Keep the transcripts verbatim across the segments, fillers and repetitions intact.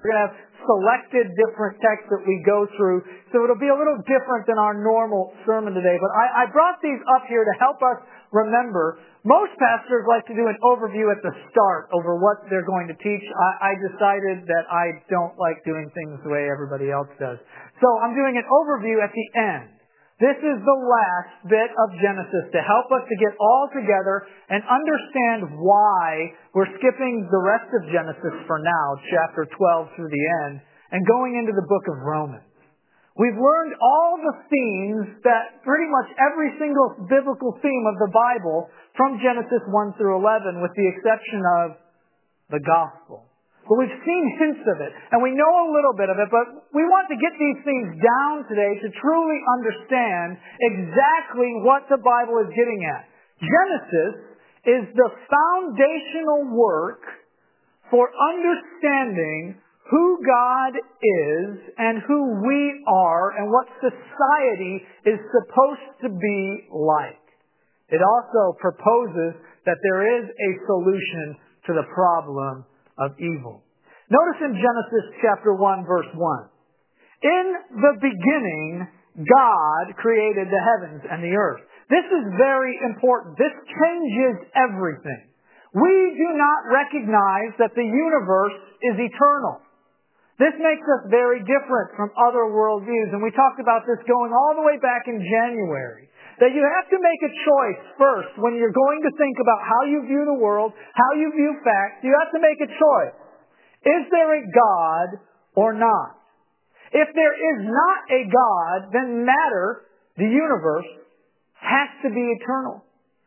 We're going to have selected different texts that we go through, so it'll be a little different than our normal sermon today. But I, I brought these up here to help us remember. Most pastors like to do an overview at the start over what they're going to teach. I, I decided that I don't like doing things the way everybody else does. So I'm doing an overview at the end. This is the last bit of Genesis to help us to get all together and understand why we're skipping the rest of Genesis for now, chapter twelve through the end, and going into the book of Romans. We've learned all the themes that pretty much every single biblical theme of the Bible from Genesis one through eleven, with the exception of the gospel. But we've seen hints of it, and we know a little bit of it, but we want to get these things down today to truly understand exactly what the Bible is getting at. Genesis is the foundational work for understanding who God is and who we are and what society is supposed to be like. It also proposes that there is a solution to the problem of evil. Notice in Genesis chapter one, verse one. In the beginning, God created the heavens and the earth. This is very important. This changes everything. We do not recognize that the universe is eternal. This makes us very different from other worldviews, and we talked about this going all the way back in January. That you have to make a choice first when you're going to think about how you view the world, how you view facts. You have to make a choice. Is there a God or not? If there is not a God, then matter, the universe, has to be eternal.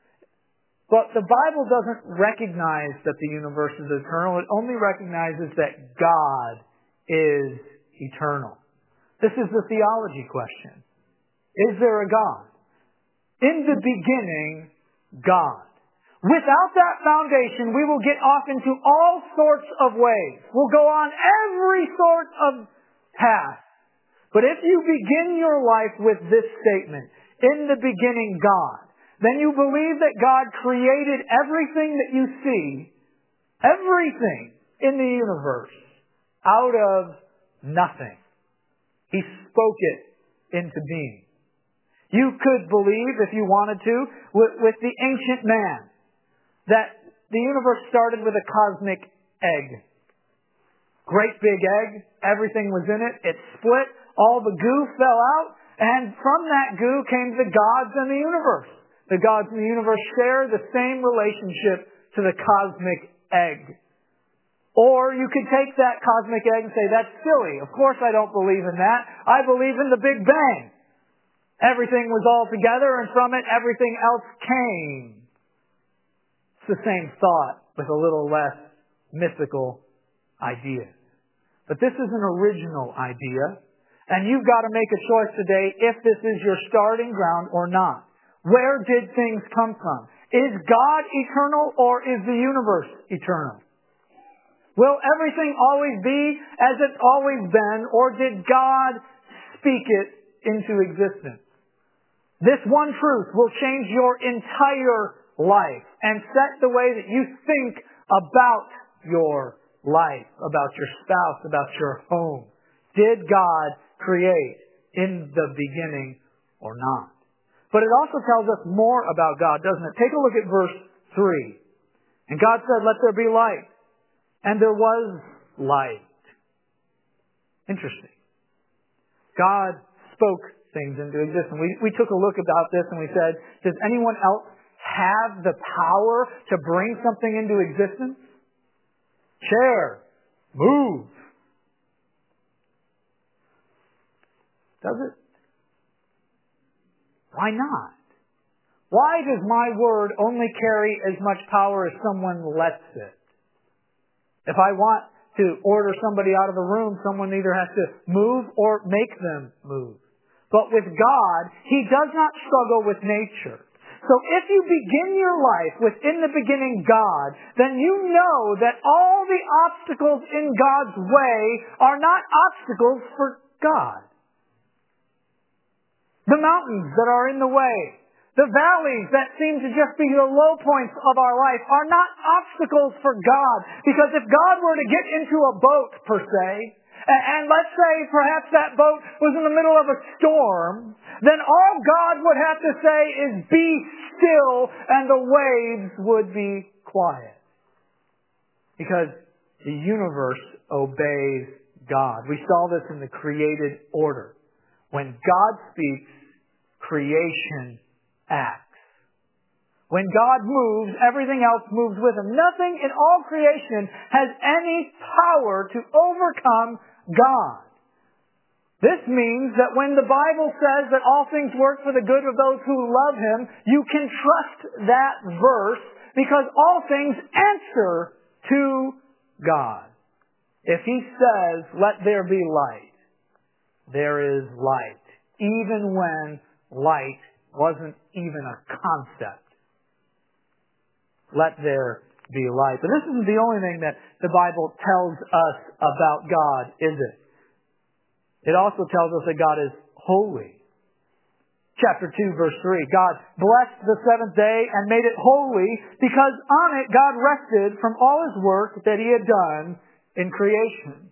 But the Bible doesn't recognize that the universe is eternal. It only recognizes that God is eternal. This is the theology question. Is there a God? In the beginning, God. Without that foundation, we will get off into all sorts of ways. We'll go on every sort of path. But if you begin your life with this statement, in the beginning, God, then you believe that God created everything that you see, everything in the universe, out of nothing. He spoke it into being. You could believe, if you wanted to, with, with the ancient man, that the universe started with a cosmic egg. Great big egg, everything was in it, it split, all the goo fell out, and from that goo came the gods and the universe. The gods and the universe share the same relationship to the cosmic egg. Or you could take that cosmic egg and say, that's silly. Of course I don't believe in that. I believe in the Big Bang. Everything was all together, and from it, everything else came. It's the same thought with a little less mythical idea. But this is an original idea, and you've got to make a choice today if this is your starting ground or not. Where did things come from? Is God eternal, or is the universe eternal? Will everything always be as it's always been, or did God speak it into existence? This one truth will change your entire life and set the way that you think about your life, about your spouse, about your home. Did God create in the beginning or not? But it also tells us more about God, doesn't it? Take a look at verse three. And God said, let there be light. And there was light. Interesting. God spoke things into existence. We, we took a look about this and we said, does anyone else have the power to bring something into existence? Chair. Move. Does it? Why not? Why does my word only carry as much power as someone lets it? If I want to order somebody out of a room, someone either has to move or make them move. But with God, He does not struggle with nature. So if you begin your life with in the beginning God, then you know that all the obstacles in God's way are not obstacles for God. The mountains that are in the way, The valleys that seem to just be the low points of our life are not obstacles for God. Because if God were to get into a boat, per se, and, and let's say perhaps that boat was in the middle of a storm, then all God would have to say is, be still, and the waves would be quiet. Because the universe obeys God. We saw this in the created order. When God speaks, creation acts. When God moves, everything else moves with Him. Nothing in all creation has any power to overcome God. This means that when the Bible says that all things work for the good of those who love Him, you can trust that verse because all things answer to God. If He says, let there be light, there is light. Even when light wasn't even a concept. Let there be light. But this isn't the only thing that the Bible tells us about God, is it? It also tells us that God is holy. Chapter two, verse three. God blessed the seventh day and made it holy because on it God rested from all His work that He had done in creation.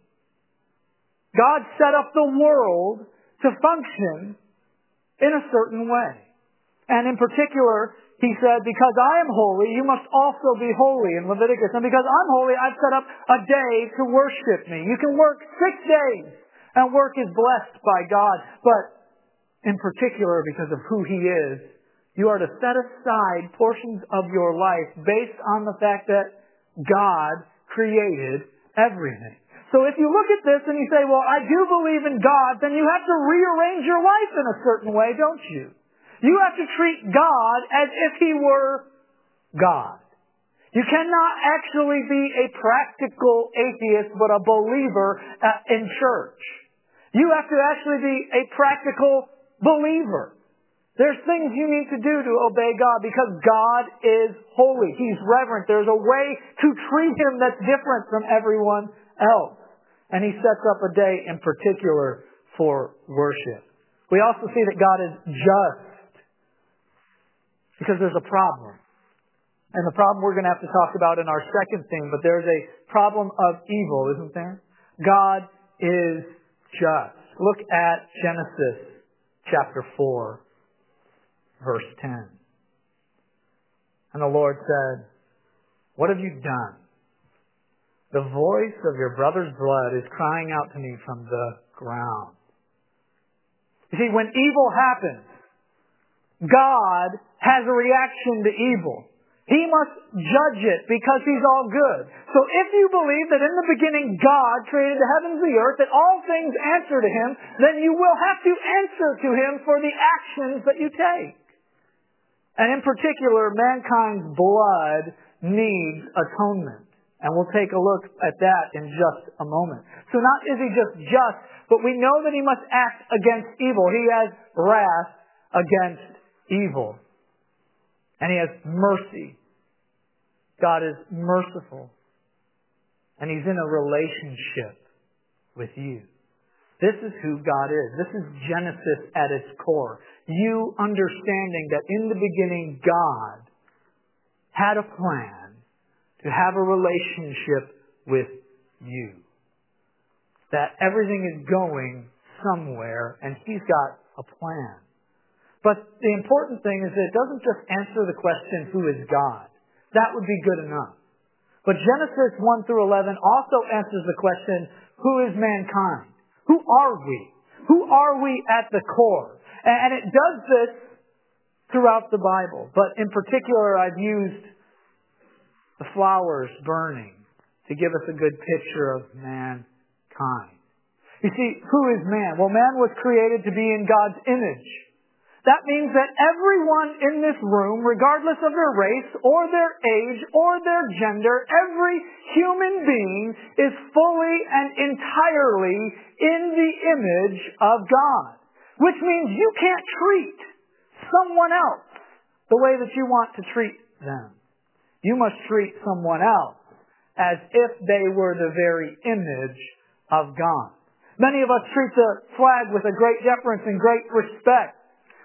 God set up the world to function in a certain way. And in particular, He said, because I am holy, you must also be holy in Leviticus. And because I'm holy, I've set up a day to worship me. You can work six days, and work is blessed by God. But in particular, because of who He is, you are to set aside portions of your life based on the fact that God created everything. So if you look at this and you say, well, I do believe in God, then you have to rearrange your life in a certain way, don't you? You have to treat God as if He were God. You cannot actually be a practical atheist but a believer in church. You have to actually be a practical believer. There's things you need to do to obey God because God is holy. He's reverent. There's a way to treat Him that's different from everyone else. And He sets up a day in particular for worship. We also see that God is just because there's a problem. And the problem we're going to have to talk about in our second thing, but there's a problem of evil, isn't there? God is just. Look at Genesis chapter four. Verse ten. And the Lord said, what have you done? The voice of your brother's blood is crying out to me from the ground. You see, when evil happens, God has a reaction to evil. He must judge it because He's all good. So if you believe that in the beginning God created the heavens and the earth, that all things answer to Him, then you will have to answer to Him for the actions that you take. And in particular, mankind's blood needs atonement. And we'll take a look at that in just a moment. So not is He just just, but we know that He must act against evil. He has wrath against evil. And He has mercy. God is merciful. And He's in a relationship with you. This is who God is. This is Genesis at its core. You understanding that in the beginning God had a plan to have a relationship with you. That everything is going somewhere and He's got a plan. But the important thing is that it doesn't just answer the question, who is God? That would be good enough. But Genesis one through eleven also answers the question, who is mankind? Who are we? Who are we at the core? And it does this throughout the Bible. But in particular, I've used the flowers burning to give us a good picture of mankind. You see, who is man? Well, man was created to be in God's image. That means that everyone in this room, regardless of their race or their age or their gender, every human being is fully and entirely in the image of God. Which means you can't treat someone else the way that you want to treat them. You must treat someone else as if they were the very image of God. Many of us treat the flag with a great deference and great respect.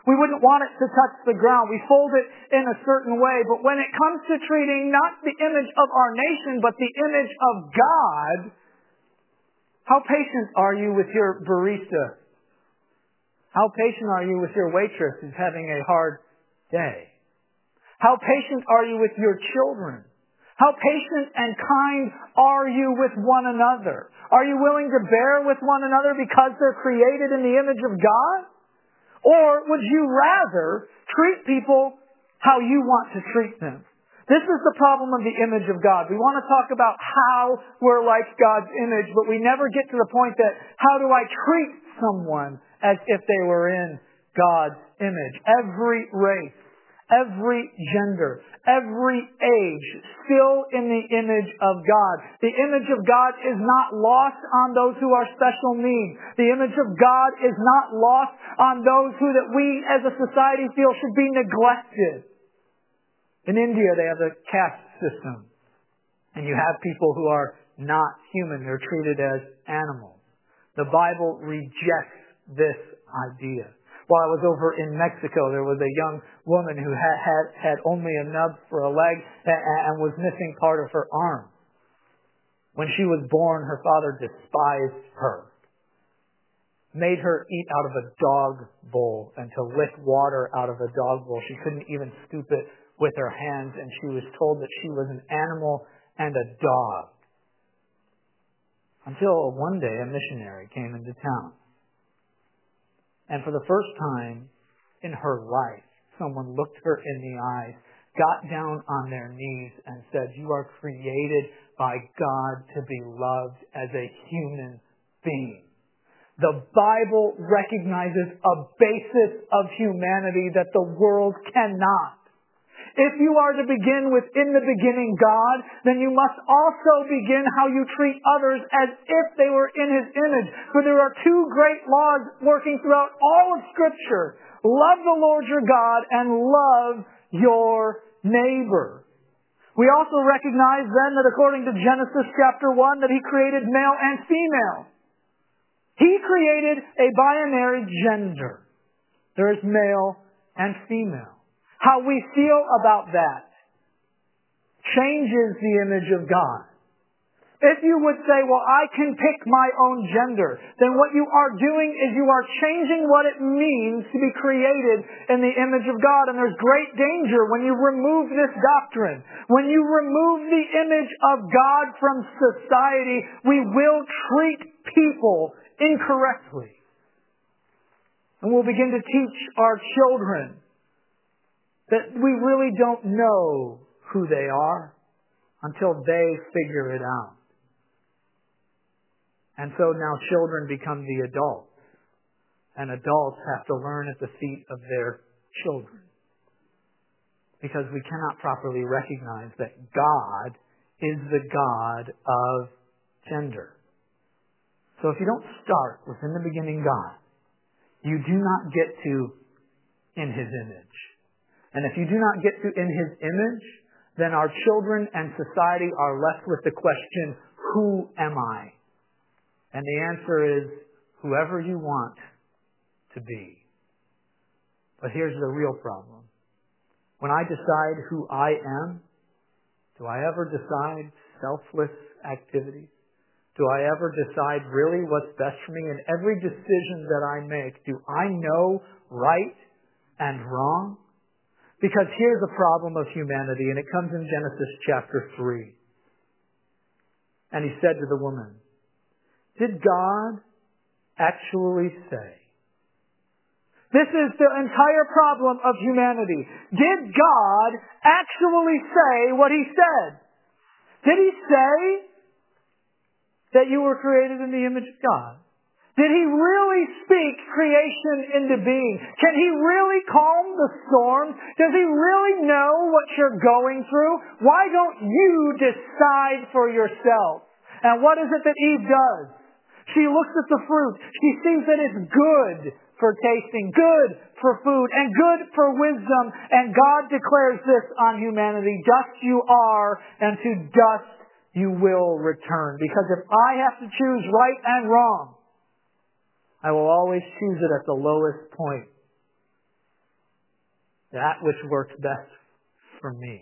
We wouldn't want it to touch the ground. We fold it in a certain way. But when it comes to treating not the image of our nation, but the image of God, how patient are you with your barista? How patient are you with your waitress who's having a hard day? How patient are you with your children? How patient and kind are you with one another? Are you willing to bear with one another because they're created in the image of God? Or would you rather treat people how you want to treat them? This is the problem of the image of God. We want to talk about how we're like God's image, but we never get to the point that how do I treat someone as if they were in God's image? Every race, every gender, every age, still in the image of God. The image of God is not lost on those who are special needs. The image of God is not lost on those who that we as a society feel should be neglected. In India, they have a caste system. And you have people who are not human. They're treated as animals. The Bible rejects this idea. While I was over in Mexico, there was a young woman who had, had, had only a nub for a leg and, and was missing part of her arm. When she was born, her father despised her. Made her eat out of a dog bowl and to lick water out of a dog bowl. She couldn't even scoop it with her hands, and she was told that she was an animal and a dog. Until one day a missionary came into town. And for the first time in her life, someone looked her in the eyes, got down on their knees, and said, "You are created by God to be loved as a human being." The Bible recognizes a basis of humanity that the world cannot. If you are to begin with in the beginning God, then you must also begin how you treat others as if they were in His image. For there are two great laws working throughout all of Scripture. Love the Lord your God and love your neighbor. We also recognize then that according to Genesis chapter one that He created male and female. He created a binary gender. There is male and female. How we feel about that changes the image of God. If you would say, well, I can pick my own gender, then what you are doing is you are changing what it means to be created in the image of God. And there's great danger when you remove this doctrine. When you remove the image of God from society, we will treat people incorrectly. And we'll begin to teach our children that we really don't know who they are until they figure it out. And so now children become the adults. And adults have to learn at the feet of their children. Because we cannot properly recognize that God is the God of gender. So if you don't start with in the beginning God, you do not get to in His image. And if you do not get to in His image, then our children and society are left with the question, who am I? And the answer is, whoever you want to be. But here's the real problem. When I decide who I am, do I ever decide selfless activities? Do I ever decide really what's best for me? In every decision that I make, do I know right and wrong? Because here's the problem of humanity, and it comes in Genesis chapter three. And He said to the woman, did God actually say? This is the entire problem of humanity. Did God actually say what He said? Did He say that you were created in the image of God? Did He really speak creation into being? Can He really calm the storms? Does He really know what you're going through? Why don't you decide for yourself? And what is it that Eve does? She looks at the fruit. She sees that it's good for tasting, good for food, and good for wisdom. And God declares this on humanity. Dust you are, and to dust you will return. Because if I have to choose right and wrong, I will always choose it at the lowest point. that which works best for me.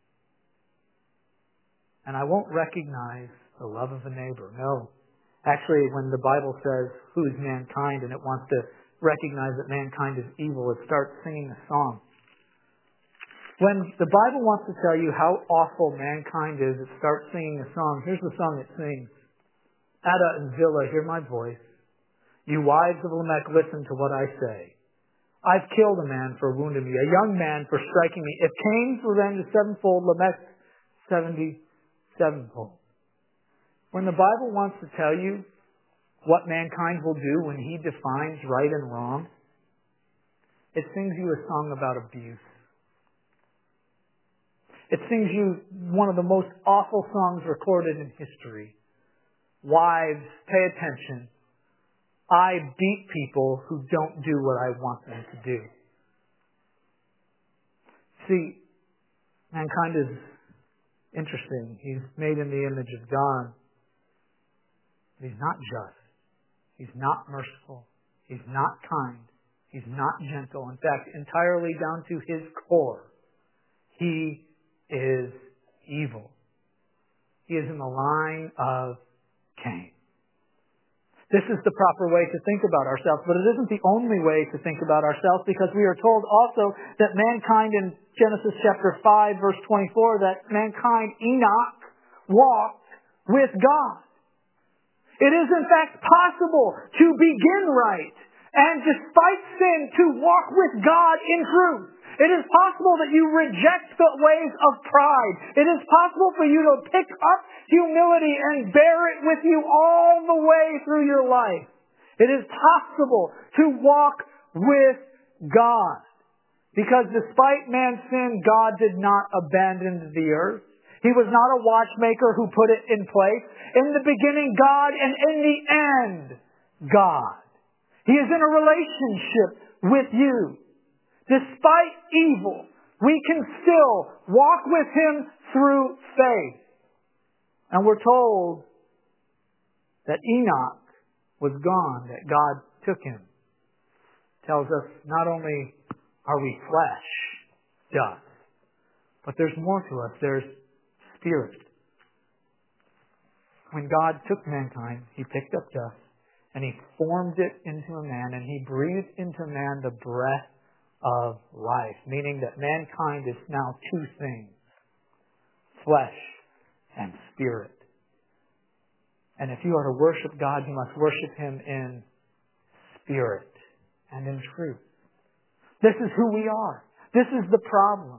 And I won't recognize the love of a neighbor. No. Actually, when the Bible says, who is mankind, and it wants to recognize that mankind is evil, it starts singing a song. When the Bible wants to tell you how awful mankind is, it starts singing a song. Here's the song it sings. Ada and Zillah, hear my voice. You wives of Lamech, listen to what I say. I've killed a man for wounding me, a young man for striking me. If Cain's revenge is sevenfold, Lamech's seventy-sevenfold. When the Bible wants to tell you what mankind will do when he defines right and wrong, it sings you a song about abuse. It sings you one of the most awful songs recorded in history. Wives, pay attention. I beat people who don't do what I want them to do. See, mankind is interesting. He's made in the image of God. He's not just. He's not merciful. He's not kind. He's not gentle. In fact, entirely down to his core, he is evil. He is in the line of Cain. This is the proper way to think about ourselves, but it isn't the only way to think about ourselves, because we are told also that mankind in Genesis chapter five, verse twenty-four, that mankind, Enoch, walked with God. It is in fact possible to begin right and despite sin to walk with God in truth. It is possible that you reject the ways of pride. It is possible for you to pick up humility and bear it with you all the way through your life. It is possible to walk with God. Because despite man's sin, God did not abandon the earth. He was not a watchmaker who put it in place. In the beginning, God, and in the end, God. He is in a relationship with you. Despite evil, we can still walk with Him through faith. And we're told that Enoch was gone, that God took him. Tells us not only are we flesh, dust, but there's more to us. There's spirit. When God took mankind, He picked up dust and He formed it into a man, and He breathed into man the breath of life, meaning that mankind is now two things, flesh and spirit. And if you are to worship God, you must worship Him in spirit and in truth. This is who we are. This is the problem.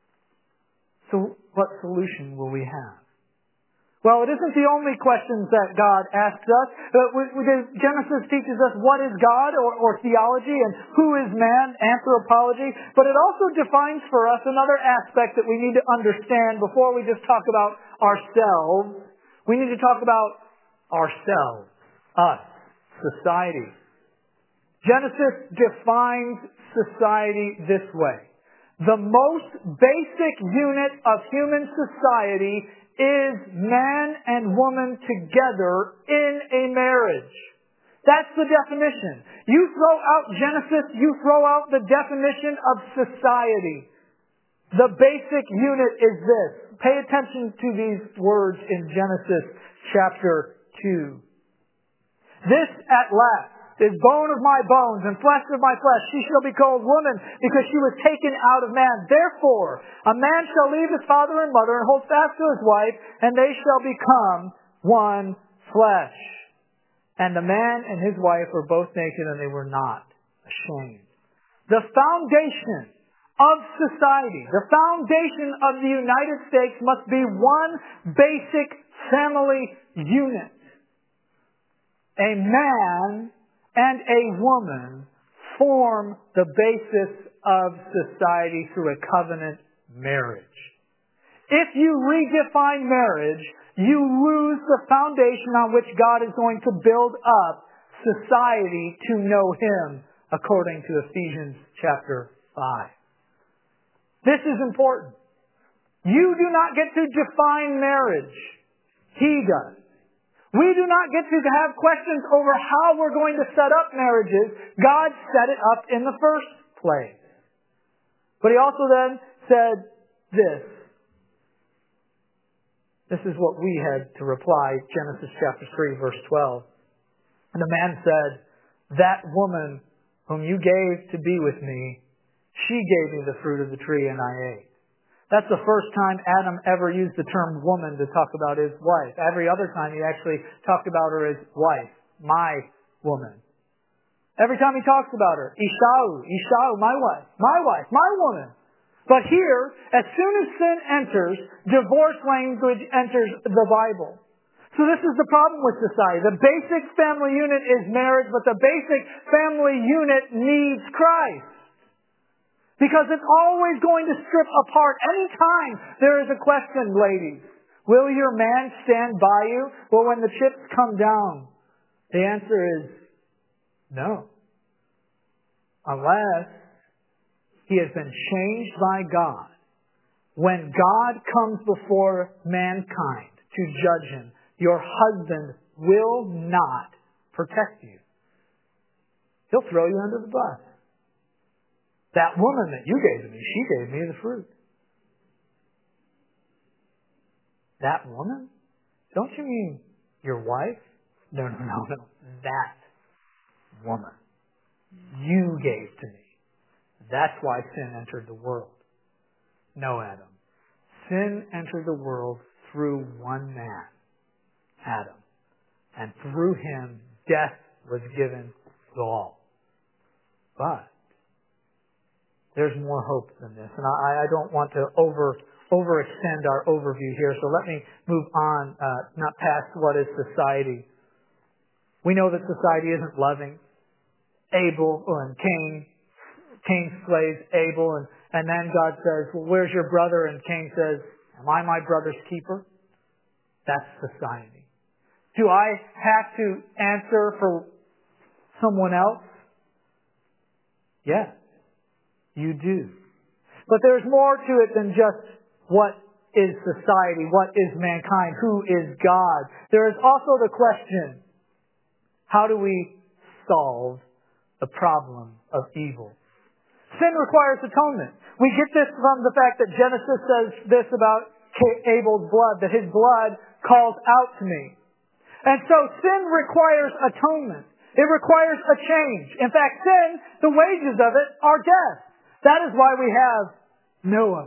So what solution will we have? Well, it isn't the only questions that God asks us. Genesis teaches us what is God, or, or theology, and who is man, anthropology. But it also defines for us another aspect that we need to understand before we just talk about ourselves. We need to talk about ourselves, us, society. Genesis defines society this way. The most basic unit of human society is man and woman together in a marriage. That's the definition. You throw out Genesis, you throw out the definition of society. The basic unit is this. Pay attention to these words in Genesis chapter two. This at last is bone of my bones and flesh of my flesh. She shall be called woman, because she was taken out of man. Therefore, a man shall leave his father and mother and hold fast to his wife, and they shall become one flesh. And the man and his wife were both naked, and they were not ashamed. The foundation of society, the foundation of the United States must be one basic family unit. A man and a woman form the basis of society through a covenant marriage. If you redefine marriage, you lose the foundation on which God is going to build up society to know Him, according to Ephesians chapter five. This is important. You do not get to define marriage. He does. We do not get to have questions over how we're going to set up marriages. God set it up in the first place. But he also then said this. This is what we had to reply, Genesis chapter three, verse twelve. And the man said, that woman whom you gave to be with me, she gave me the fruit of the tree and I ate. That's the first time Adam ever used the term woman to talk about his wife. Every other time he actually talked about her as wife, my woman. Every time he talks about her, Ishau, Ishau, my wife, my wife, my woman. But here, as soon as sin enters, divorce language enters the Bible. So this is the problem with society. The basic family unit is marriage, but the basic family unit needs Christ. Because it's always going to strip apart. Anytime there is a question, ladies, will your man stand by you? Well, when the chips come down, the answer is no. Unless he has been changed by God. When God comes before mankind to judge him, your husband will not protect you. He'll throw you under the bus. That woman that you gave to me, she gave me the fruit. That woman? Don't you mean your wife? No, no, no, no. That woman you gave to me. That's why sin entered the world. No, Adam. Sin entered the world through one man, Adam. And through him, death was given to all. But there's more hope than this. And I, I don't want to over overextend our overview here, so let me move on, uh, not past what is society. We know that society isn't loving. Abel and Cain, Cain slays Abel, and, and then God says, well, where's your brother? And Cain says, am I my brother's keeper? That's society. Do I have to answer for someone else? Yes. You do. But there's more to it than just what is society, what is mankind, who is God. There is also the question, how do we solve the problem of evil? Sin requires atonement. We get this from the fact that Genesis says this about Abel's blood, that his blood calls out to me. And so sin requires atonement. It requires a change. In fact, sin, the wages of it are death. That is why we have Noah.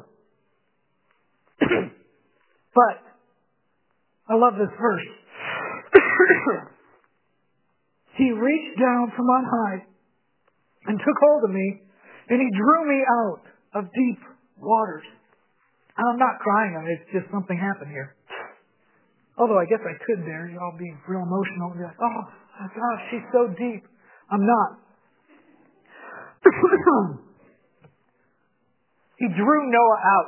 But I love this verse. He reached down from on high and took hold of me, and he drew me out of deep waters. And I'm not crying on it, it's just something happened here. Although I guess I could there. Y'all be real emotional and be like, oh my gosh, she's so deep. I'm not. He drew Noah out.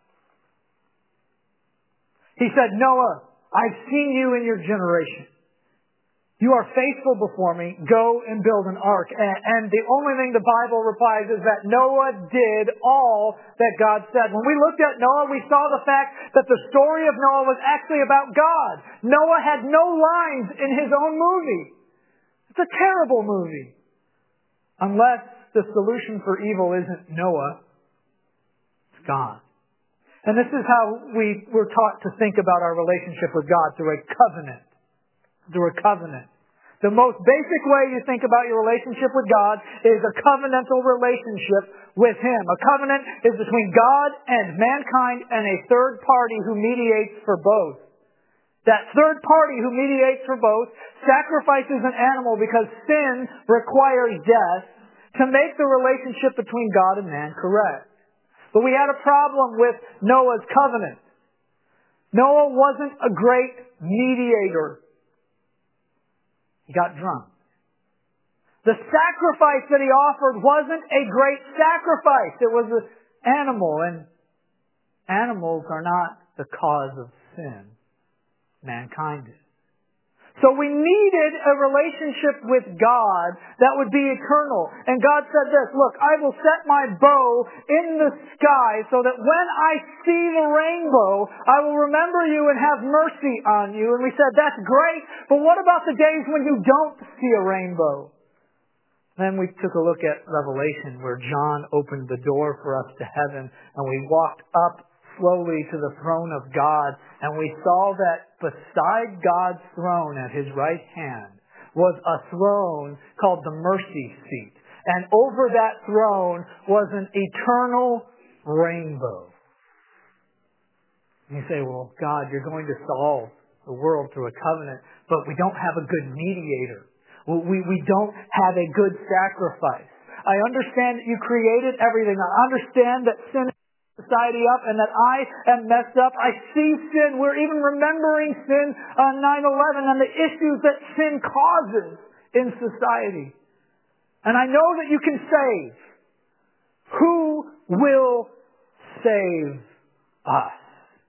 He said, Noah, I've seen you in your generation. You are faithful before me. Go and build an ark. And, and the only thing the Bible replies is that Noah did all that God said. When we looked at Noah, we saw the fact that the story of Noah was actually about God. Noah had no lines in his own movie. It's a terrible movie. Unless the solution for evil isn't Noah, it's God. And this is how we were taught to think about our relationship with God, through a covenant. Through a covenant. The most basic way you think about your relationship with God is a covenantal relationship with Him. A covenant is between God and mankind and a third party who mediates for both. That third party who mediates for both sacrifices an animal because sin requires death to make the relationship between God and man correct. But we had a problem with Noah's covenant. Noah wasn't a great mediator. He got drunk. The sacrifice that he offered wasn't a great sacrifice. It was an animal, and animals are not the cause of sin. Mankind is. So we needed a relationship with God that would be eternal. And God said this, look, I will set my bow in the sky so that when I see the rainbow, I will remember you and have mercy on you. And we said, that's great, but what about the days when you don't see a rainbow? Then we took a look at Revelation, where John opened the door for us to heaven, and we walked up slowly to the throne of God, and we saw that beside God's throne at His right hand was a throne called the mercy seat. And over that throne was an eternal rainbow. And you say, well, God, you're going to solve the world through a covenant, but we don't have a good mediator. We, we don't have a good sacrifice. I understand that you created everything. I understand that sin is society up and that I am messed up. I see sin. We're even remembering sin on nine eleven and the issues that sin causes in society. And I know that you can save. Who will save us?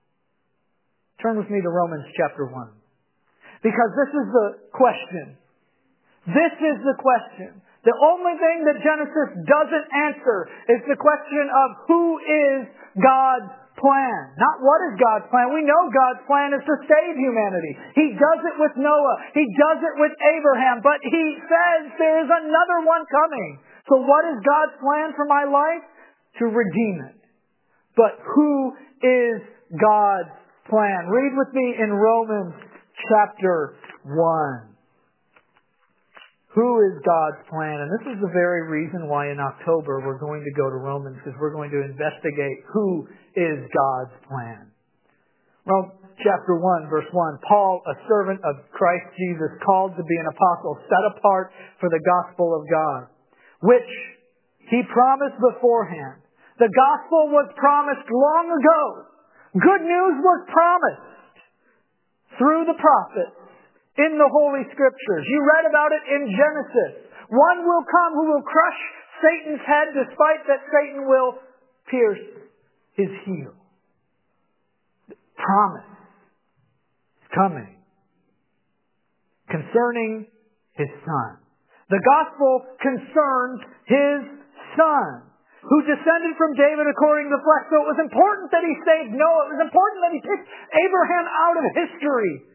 Turn with me to Romans chapter one. Because this is the question. This is the question. The only thing that Genesis doesn't answer is the question of who is God's plan. Not what is God's plan. We know God's plan is to save humanity. He does it with Noah. He does it with Abraham. But He says there is another one coming. So what is God's plan for my life? To redeem it. But who is God's plan? Read with me in Romans chapter one. Who is God's plan? And this is the very reason why in October we're going to go to Romans, because we're going to investigate who is God's plan. Well, chapter one, verse one. Paul, a servant of Christ Jesus, called to be an apostle, set apart for the gospel of God, which He promised beforehand. The gospel was promised long ago. Good news was promised through the prophets in the Holy Scriptures. You read about it in Genesis. One will come who will crush Satan's head, despite that Satan will pierce his heel. Promise is coming concerning His Son. The gospel concerns His Son, who descended from David according to the flesh. So it was important that He saved Noah. It was important that He picked Abraham out of history.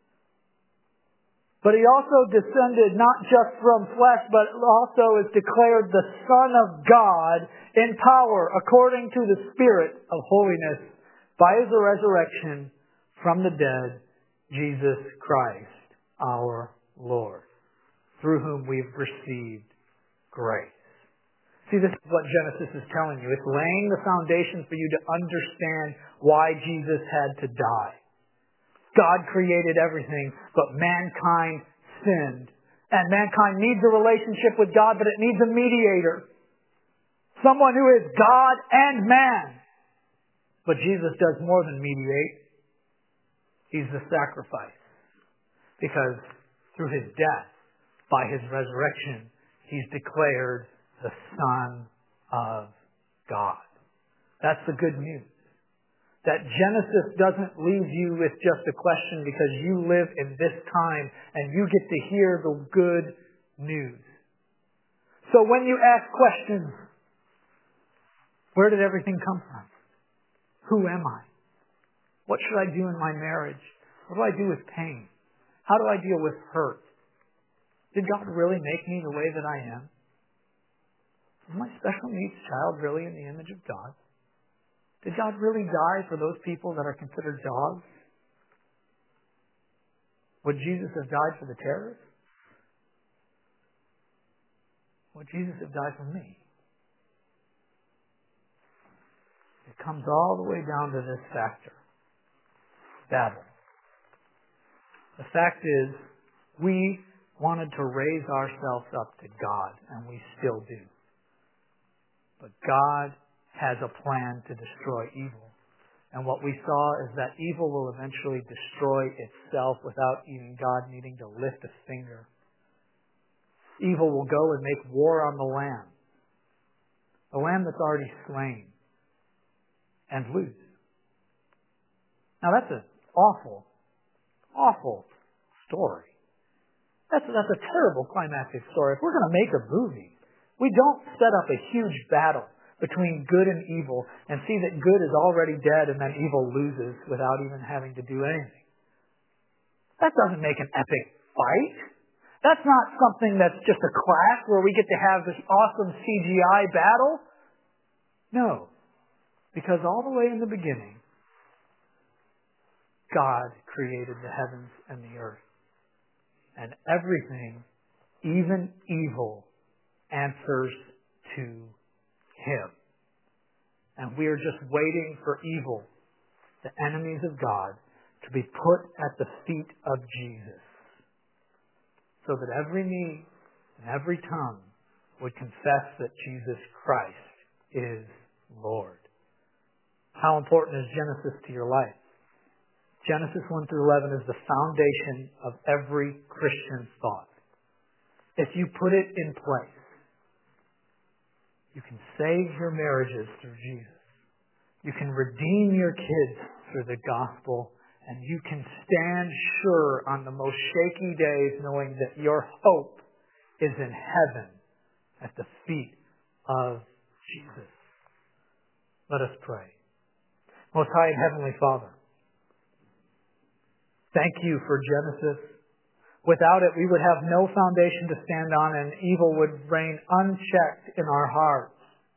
But He also descended not just from flesh, but also is declared the Son of God in power according to the Spirit of holiness by His resurrection from the dead, Jesus Christ, our Lord, through whom we've received grace. See, this is what Genesis is telling you. It's laying the foundation for you to understand why Jesus had to die. God created everything, but mankind sinned. And mankind needs a relationship with God, but it needs a mediator. Someone who is God and man. But Jesus does more than mediate. He's the sacrifice. Because through His death, by His resurrection, He's declared the Son of God. That's the good news. That Genesis doesn't leave you with just a question because you live in this time and you get to hear the good news. So when you ask questions, where did everything come from? Who am I? What should I do in my marriage? What do I do with pain? How do I deal with hurt? Did God really make me the way that I am? Is my special needs child really in the image of God? Did God really die for those people that are considered dogs? Would Jesus have died for the terrorists? Would Jesus have died for me? It comes all the way down to this factor. Babel. The fact is, we wanted to raise ourselves up to God, and we still do. But God has a plan to destroy evil. And what we saw is that evil will eventually destroy itself without even God needing to lift a finger. Evil will go and make war on the Lamb. The Lamb that's already slain. And lose. Now that's an awful, awful story. That's, that's a terrible climactic story. If we're going to make a movie, we don't set up a huge battle between good and evil and see that good is already dead and then evil loses without even having to do anything. That doesn't make an epic fight. That's not something that's just a class where we get to have this awesome C G I battle. No. Because all the way in the beginning, God created the heavens and the earth. And everything, even evil, answers to Him. And we are just waiting for evil, the enemies of God, to be put at the feet of Jesus. So that every knee and every tongue would confess that Jesus Christ is Lord. How important is Genesis to your life? Genesis one through eleven is the foundation of every Christian thought. If you put it in place, you can save your marriages through Jesus. You can redeem your kids through the gospel. And you can stand sure on the most shaky days knowing that your hope is in heaven at the feet of Jesus. Let us pray. Most High and Heavenly Father, thank you for Genesis. Without it, we would have no foundation to stand on, and evil would reign unchecked in our hearts.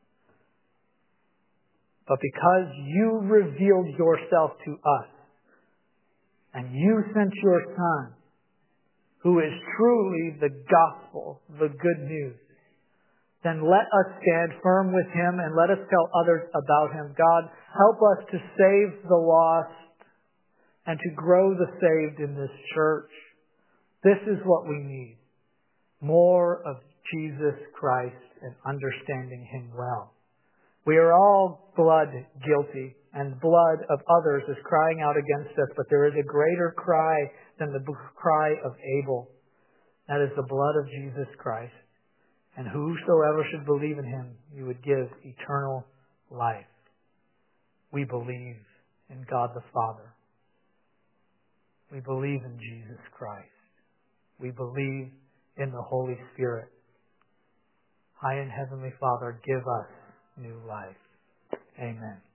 But because you revealed yourself to us, and you sent your Son, who is truly the gospel, the good news, then let us stand firm with Him and let us tell others about Him. God, help us to save the lost and to grow the saved in this church. This is what we need. More of Jesus Christ and understanding Him well. We are all blood guilty, and blood of others is crying out against us, but there is a greater cry than the cry of Abel. That is the blood of Jesus Christ. And whosoever should believe in Him, you would give eternal life. We believe in God the Father. We believe in Jesus Christ. We believe in the Holy Spirit. High and Heavenly Father, give us new life. Amen.